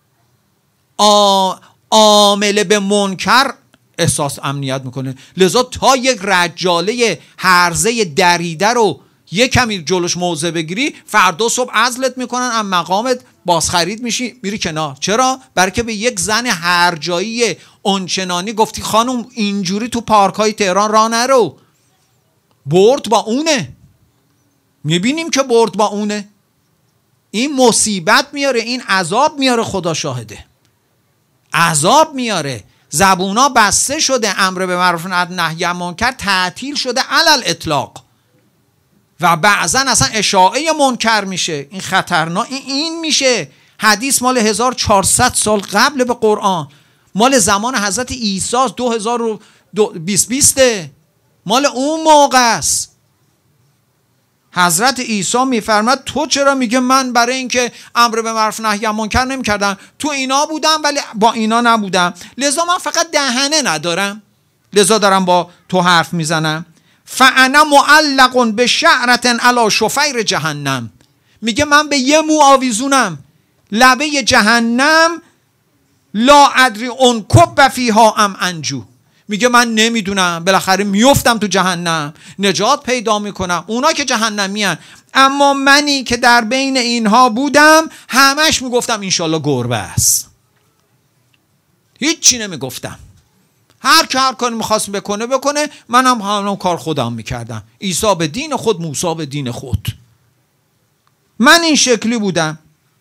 عامل به منکر احساس امنیت میکنه. لذا تا یک رجاله هرزه دریده رو یک کمی جلوش موضع بگیری، فردا صبح عزلت میکنن، ام مقامت بازخرید میشی میری کنار. چرا؟ برای که به یک زن هرجایی اونچنانی گفتی خانم اینجوری تو پارکای تهران راه نرو. برد با اونه، میبینیم که برد با اونه. این مصیبت میاره، این عذاب میاره، خدا شاهده عذاب میاره. زبونا بسته شده، امر به معروف نهی عن منکر تعطیل شده علل اطلاق و بعضا اصلا اشاعه منکر میشه. این خطرناک این میشه. حدیث مال هزار و چهارصد سال قبل به قرآن، مال زمان حضرت عیسی دو هزار و بیست بیسته، مال اون موقع است. حضرت عیسی میفرماد تو چرا؟ میگه من برای اینکه امر به معروف نهی عن منکر نمیکردم، تو اینا بودم ولی با اینا نبودم، لذا من فقط دهنه ندارم، لذا دارم با تو حرف میزنم. فانا معلق بشعرة علی شفیر جهنم، میگه من به یه مو آویزونم لبه جهنم، لا ادری انکب فیها ام انجو، میگه من نمیدونم بالاخره میافتم تو جهنم نجات پیدا میکنم، اونا که جهنمی هن. اما منی که در بین اینها بودم همش میگفتم انشالله گربه است، هیچی نمیگفتم، هر که هر کاری میخواست بکنه بکنه، منم همون کار خودم میکردم، عیسی به دین خود، موسی به دین خود. من این شکلی بودم.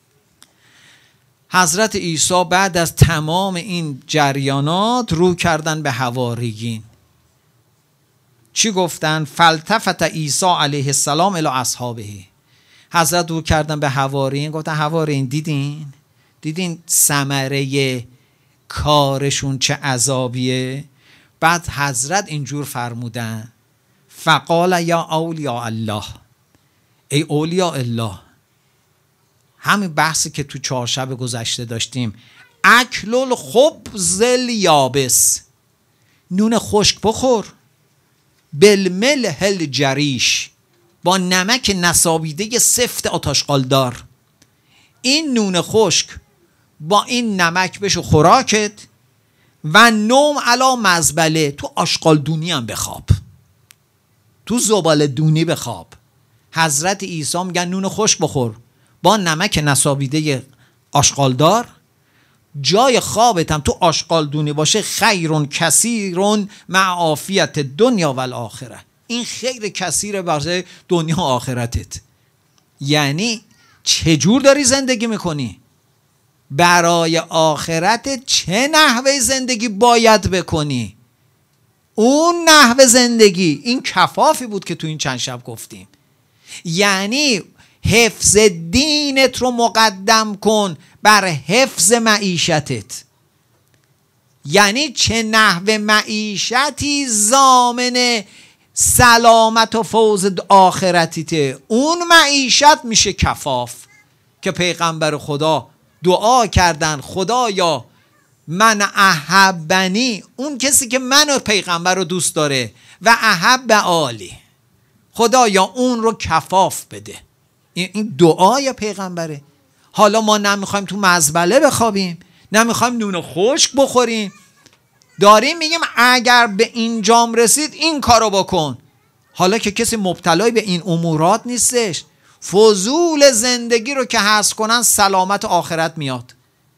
حضرت عیسی بعد از تمام این جریانات رو کردن به حواریین. چی گفتن؟ فالتفت عیسی علیه السلام الی اصحابه. حضرت رو کردن به حواریین، گفتن حواریین دیدین؟ دیدین ثمره کارشون چه عذابیه؟ بعد حضرت اینجور فرمودن فقال یا اولیاء الله، ای اولیاء الله، همین بحثی که تو چهارشنبه گذشته داشتیم، اکل الخبز الیابس، نون خشک بخور، بالملح الجریش، با نمک نسابیده سفت آتشقالدار. این نون خشک با این نمک بشو خوراکت، و نوم علا مزبله، تو آشغالدونی هم بخواب، تو زباله دونی بخواب. حضرت عیسی میگن نون خشک بخور با نمک نسابیده آشغالدار، جای خوابت هم تو آشغالدونی باشه، خیرون کثیرون مع عافیت دنیا و الاخره، این خیر کثیر برای دنیا و آخرتت. یعنی چجور داری زندگی میکنی؟ برای آخرت چه نحوه زندگی باید بکنی؟ اون نحوه زندگی، این کفافی بود که تو این چند شب گفتیم. یعنی حفظ دینت رو مقدم کن بر حفظ معیشتت. یعنی چه نحوه معیشتی ضامن سلامت و فوز آخرتیته، اون معیشت میشه کفاف که پیغمبر خدا دعا کردن خدایا من احبنی، اون کسی که منو پیغمبر رو دوست داره، و احب آلی، خدایا اون رو کفاف بده. این دعای پیغمبره. حالا ما نمیخوایم تو مزبله بخوابیم، نمیخوایم نون خشک بخوریم، داریم میگیم اگر به اینجام رسید این کارو بکن. حالا که کسی مبتلای به این امورات نیستش، فضول زندگی رو که حذف کنن سلامت آخرت میاد.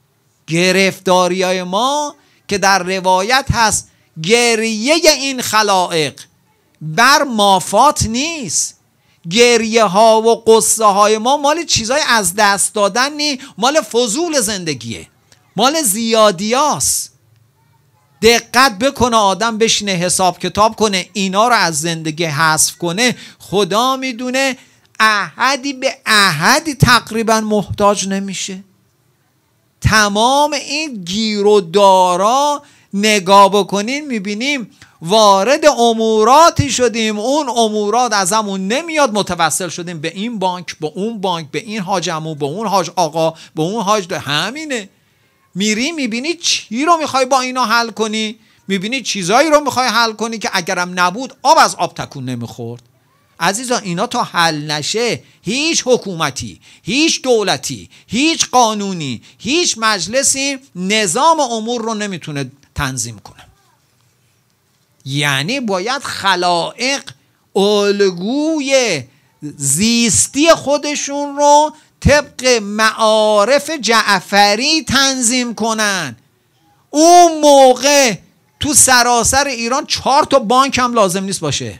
گرفتاریای ما که در روایت هست گریه این خلائق بر مافات نیست، گریه ها و قصه های ما مال چیزای از دست دادن نی، مال فضول زندگیه، مال زیادیاست. دقت بکنه آدم بشینه حساب کتاب کنه اینا رو از زندگی حذف کنه، خدا میدونه احدی به احدی تقریبا محتاج نمیشه. تمام این گیر و دارا نگاه بکنین میبینیم وارد اموراتی شدیم، اون امورات از همون نمیاد، متوسل شدیم به این بانک، به اون بانک، به این حاج عمو، به اون حاج آقا، به اون حاج ده. همینه. میری میبینی چی رو میخوای با اینا حل کنی، میبینی چیزایی رو میخوای حل کنی که اگرم نبود آب از آب تکون نمیخورد. عزیزان اینا تا حل نشه هیچ حکومتی، هیچ دولتی، هیچ قانونی، هیچ مجلسی نظام امور رو نمیتونه تنظیم کنه. یعنی باید خلائق الگوی زیستی خودشون رو طبق معارف جعفری تنظیم کنن. اون موقع تو سراسر ایران چهار تا بانک هم لازم نیست باشه.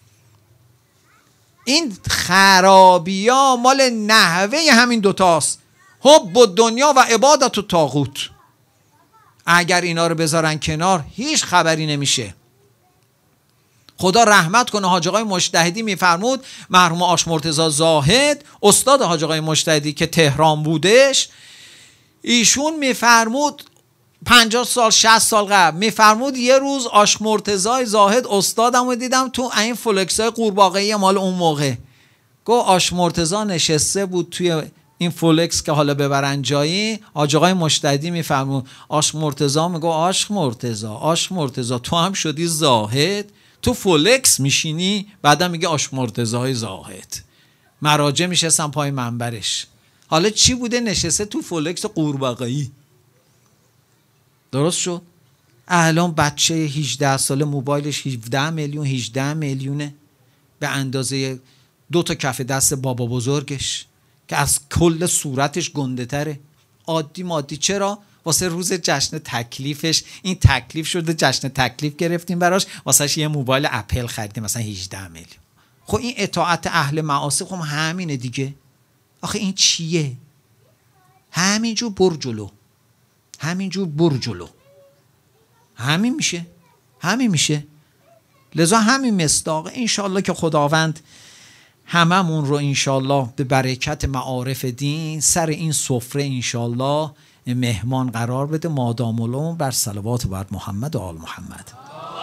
این خرابی ها مال نحوه همین دوتاست، حب و دنیا و عبادت و طاغوت. اگر اینا رو بذارن کنار هیچ خبری نمیشه. خدا رحمت کنه حاج آقای مجتهدی میفرمود، مرحوم آش مرتضی زاهد استاد حاج آقای مجتهدی که تهران بودش، ایشون میفرمود پنجاه سال شصت سال قبل میفرمود یه روز آش مرتضی زاهد استادم رو دیدم تو این فلکسای قورباغه‌ای مال اون موقع. گو آش مرتضی نشسته بود توی این فلکس که حالا ببرن جایی. حاج آقای مجتهدی میفرمود آش مرتضی میگه آش مرتضی آش مرتضی تو هم شدی زاهد، تو فلکس میشینی؟ بعدا میگه آش مرتضی زاهد. مراجع میشستن پای منبرش. حالا چی بوده نشسته تو فلکس قورباغه‌ای؟ درست شد؟ الان بچه هجده ساله موبایلش هفده میلیون هجده میلیونه، به اندازه دو تا کف دست بابا بزرگش که از کل صورتش گنده تره. عادی مادی. چرا؟ واسه روز جشن تکلیفش، این تکلیف شده جشن تکلیف گرفتیم براش، واسهش یه موبایل اپل خریدیم مثلا هجده میلیون. خب این اطاعت اهل معاصی خب همینه دیگه. آخه این چیه؟ همینجور بر جلو، همینجور بر جلو، همین میشه، همین میشه. لذا همین مصداق انشالله که خداوند هممون رو انشالله به برکت معارف دین سر این سفره انشالله مهمان قرار بده. مادام العمر بر صلوات بر محمد و آل محمد.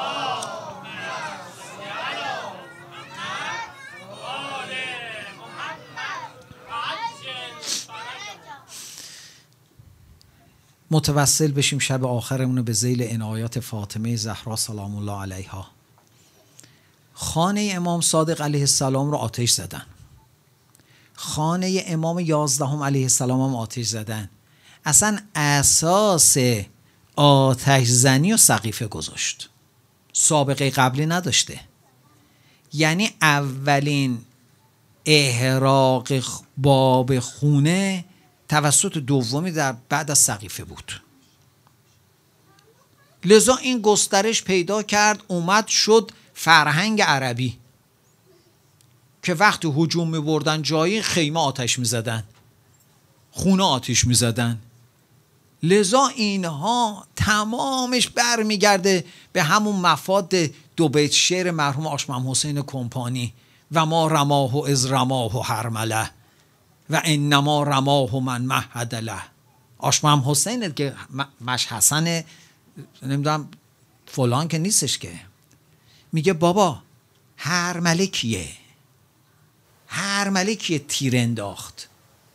متوسل بشیم شب آخرمون به ذیل عنایات فاطمه زهرا سلام الله علیها. خانه امام صادق علیه السلام رو آتش زدن، خانه امام یازدهم علیه السلام هم آتش زدن. اصلا اساس آتش زنی و سقیفه گذاشت، سابقه قبلی نداشته. یعنی اولین احراق باب خونه توسط دومی در بعد از سقیفه بود. لذا این گسترش پیدا کرد، اومد شد فرهنگ عربی که وقتی هجوم می بردن جایی خیمه آتش می زدن، خونه آتش می زدن. لذا اینها تمامش بر می گرده به همون مفاد دو بیت شعر مرحوم آشمم حسین کمپانی، و ما رماه و از رماه و هرمله و انما رماه من مهد له. آشمم حسین که مش حسن نمیدونم فلان که نیستش که، میگه بابا هرمله کیه؟ هرمله کیه تیر انداخت؟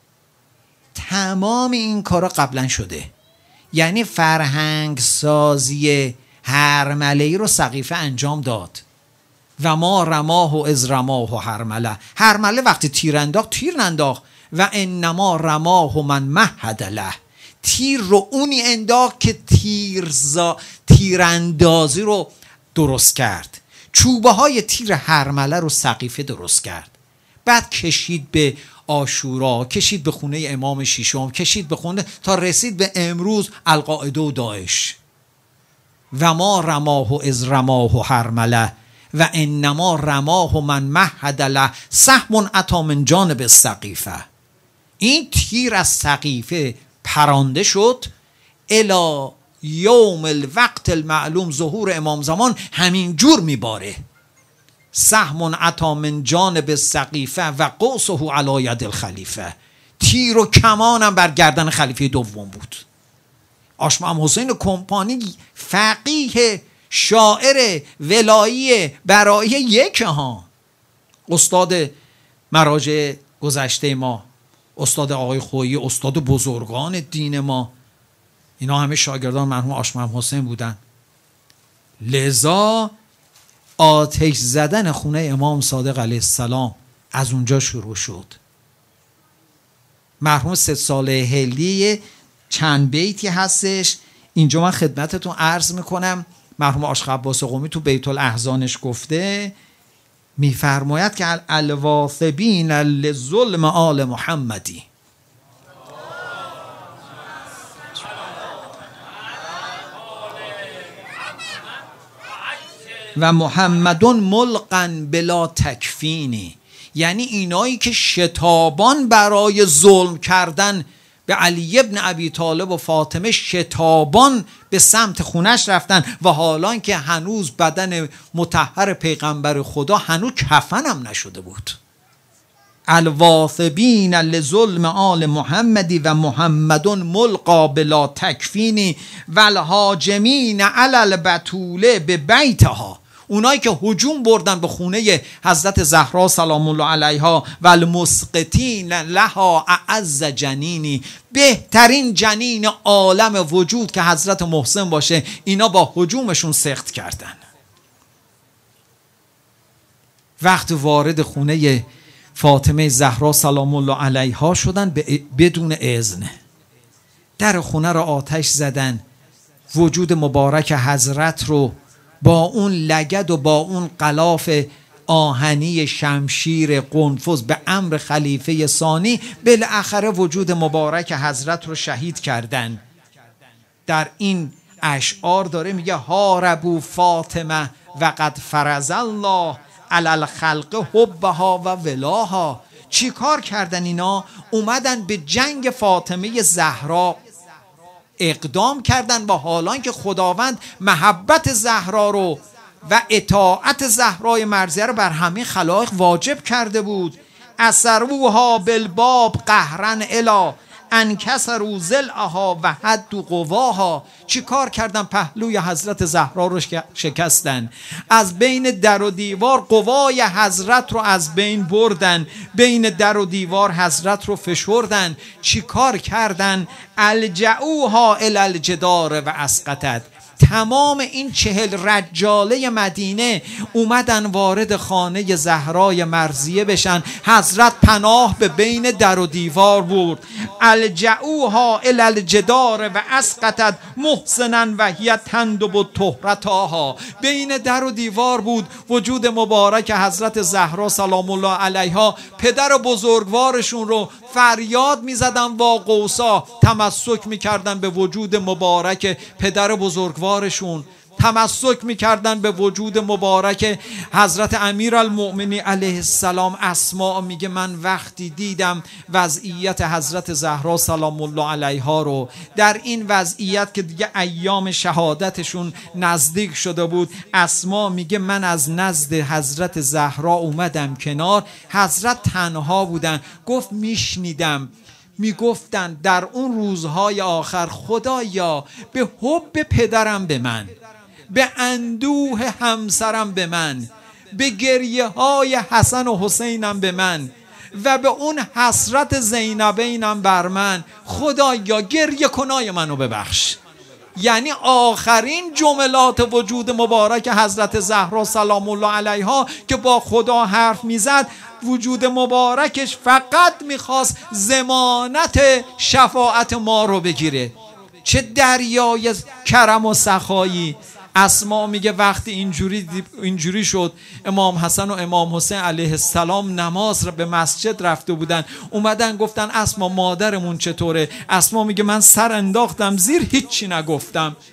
تمام این کارا قبلا شده. یعنی فرهنگ سازی هرمله رو سقیفه انجام داد. و ما رماه و از رماه و هرمله. هرمله وقتی تیر انداخت تیر ننداخت. و انما رماه من مهد له، تیر رو اونی انداخت که تیرزا تیراندازی رو درست کرد. چوبه های تیر هرمله رو سقیفه درست کرد. بعد کشید به عاشورا، کشید به خونه امام ششم، کشید به خونه تا رسید به امروز القاعده و داعش. و ما رماه و از رماه و هرمله و انما رماه من مهد له سهم اتی من جانب السقیفه. این تیر از سقیفه پرانده شد الی یوم الوقت المعلوم ظهور امام زمان همین جور میباره. سهم اتی من جانب السقیفه و قوسه علی ید الخلیفه. تیر و کمانم بر گردن خلیفه دوم بود. آشمام حسین کمپانی فقیه شاعر ولایی برای یک ها، استاد مراجع گذشته ما، استاد آقای خویی، استاد بزرگان دین ما، اینا همه شاگردان مرحوم آشمام حسین بودن. لذا آتش زدن خونه امام صادق علیه السلام از اونجا شروع شد. مرحوم سه ساله هلی چند بیتی هستش اینجا من خدمتتون عرض میکنم. مرحوم عاشق عباس قمی تو بیت الاحزانش گفته، میفرماید که الواثبین للظلم آل محمدی و محمدون ملقن بلا تکفینی. یعنی اینایی که شتابان برای ظلم کردن به علی ابن ابی طالب و فاطمه شتابان به سمت خونش رفتن و حالان که هنوز بدن مطهر پیغمبر خدا هنوز کفنم نشده بود. الواثبین لظلم آل محمدی و محمدون ملقا بلا تکفینی و الهاجمین علی البتوله به بیتها. اونایی که هجوم بردن به خونه حضرت زهرا سلام الله علیها و المسقطین لها اعز جنینی، بهترین جنین عالم وجود که حضرت محسن باشه، اینا با هجومشون سخت کردن. وقتی وارد خونه فاطمه زهرا سلام الله علیها شدن بدون اذن، در خونه را آتش زدن، وجود مبارک حضرت رو با اون لگد و با اون غلاف آهنی شمشیر قنفذ به امر خلیفه ثانی بالاخره وجود مبارک حضرت رو شهید کردن. در این اشعار داره میگه هاربو فاطمه و قد فرض الله علی الخلق حبها و ولاها. چی کار کردن اینا؟ اومدن به جنگ فاطمه زهرا اقدام کردن با حالان که خداوند محبت زهرا رو و اطاعت زهرای مرضیه رو بر همه خلایق واجب کرده بود. اثروها بالباب قهرن الا انکسروا ضلعها و حدوا قواها. چی کار کردن؟ پهلوی حضرت زهرا رو شکستن، از بین در و دیوار قوای حضرت رو از بین بردن، بین در و دیوار حضرت رو فشردن. چی کار کردن؟ الجعوها الی الجدار و اسقطت. تمام این چهل رجاله مدینه اومدن وارد خانه زهرای مرضیه بشن. حضرت پناه به بین در و دیوار برد. الجعوها الی الجدار و اسقطت محسنا و هی تندب طهرتاها. بین در و دیوار بود وجود مبارک حضرت زهرا سلام الله علیها. پدر بزرگوارشون رو فریاد میزدن با قوسا، تمسک میکردن به وجود مبارک پدر بزرگوارشون، تمسک میکردن به وجود مبارک حضرت امیرالمؤمنین علیه السلام. اسماء میگه من وقتی دیدم وضعیت حضرت زهرا سلام الله علیها رو، در این وضعیت که دیگه ایام شهادتشون نزدیک شده بود، اسماء میگه من از نزد حضرت زهرا اومدم کنار، حضرت تنها بودن. گفت میشنیدم میگفتن در اون روزهای آخر خدایا به حب پدرم به من، به اندوه همسرم به من، به گریه های حسن و حسینم به من و به اون حسرت زینبینم بر من، خدایا گریه کنای منو ببخش. یعنی آخرین جملات وجود مبارک حضرت زهرا سلام الله علیها که با خدا حرف میزد، وجود مبارکش فقط میخواست ضمانت شفاعت ما رو بگیره. چه دریای کرم و سخایی. اسما میگه وقتی اینجوری اینجوری شد، امام حسن و امام حسین علیه السلام نماز رو به مسجد رفته بودن، اومدن گفتن اسما مادرمون چطوره؟ اسما میگه من سر انداختم زیر، هیچی نگفتم.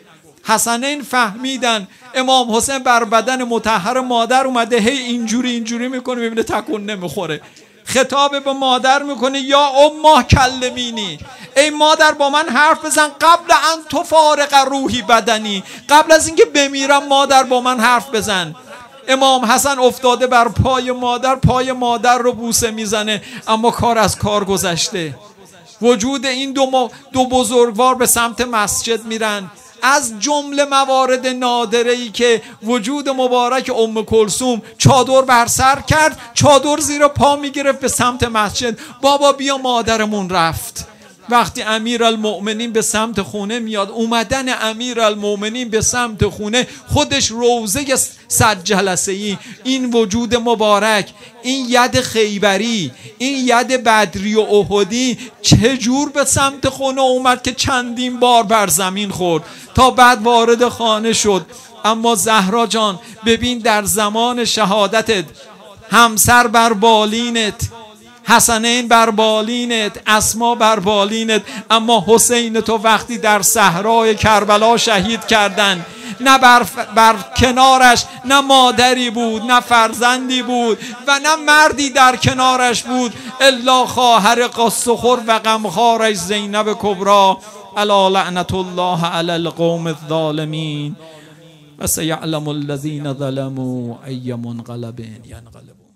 حسنین فهمیدن امام حسین بر بدن مطهر مادر اومده، هی اینجوری اینجوری میکنه، میبینه تکون نمیخوره. خطاب به مادر میکنه یا امه کلمینی، ای مادر با من حرف بزن قبل ان تفارق روحی بدنی، قبل از اینکه بمیرم مادر با من حرف بزن. امام حسن افتاده بر پای مادر، پای مادر رو بوسه میزنه، اما کار از کار گذشته. وجود این دو, دو بزرگوار به سمت مسجد میرن. از جمله موارد نادره ای که وجود مبارک ام کلثوم چادر بر سر کرد، چادر زیر پا میگرفت به سمت مسجد. بابا بیا مادرمون رفت. وقتی امیرالمؤمنین به سمت خونه میاد، اومدن امیرالمؤمنین به سمت خونه خودش روضه صد جلسه ای، این وجود مبارک، این ید خیبری، این ید بدری و احدی چجور به سمت خونه اومد که چندین بار بر زمین خورد تا بعد وارد خانه شد. اما زهرا جان ببین در زمان شهادتت همسر بر بالینت، حسنین بر بالینت، اسما بر بالینت، اما حسین تو وقتی در صحرای کربلا شهید کردن، نه بر, بر کنارش نه مادری بود، نه فرزندی بود و نه مردی در کنارش بود الا خواهر قصه خور و غمخوارش زینب کبرا. الا لعنت الله علی القوم الظالمین و سیعلم الذین ظلموا ای منقلب ینقلبون.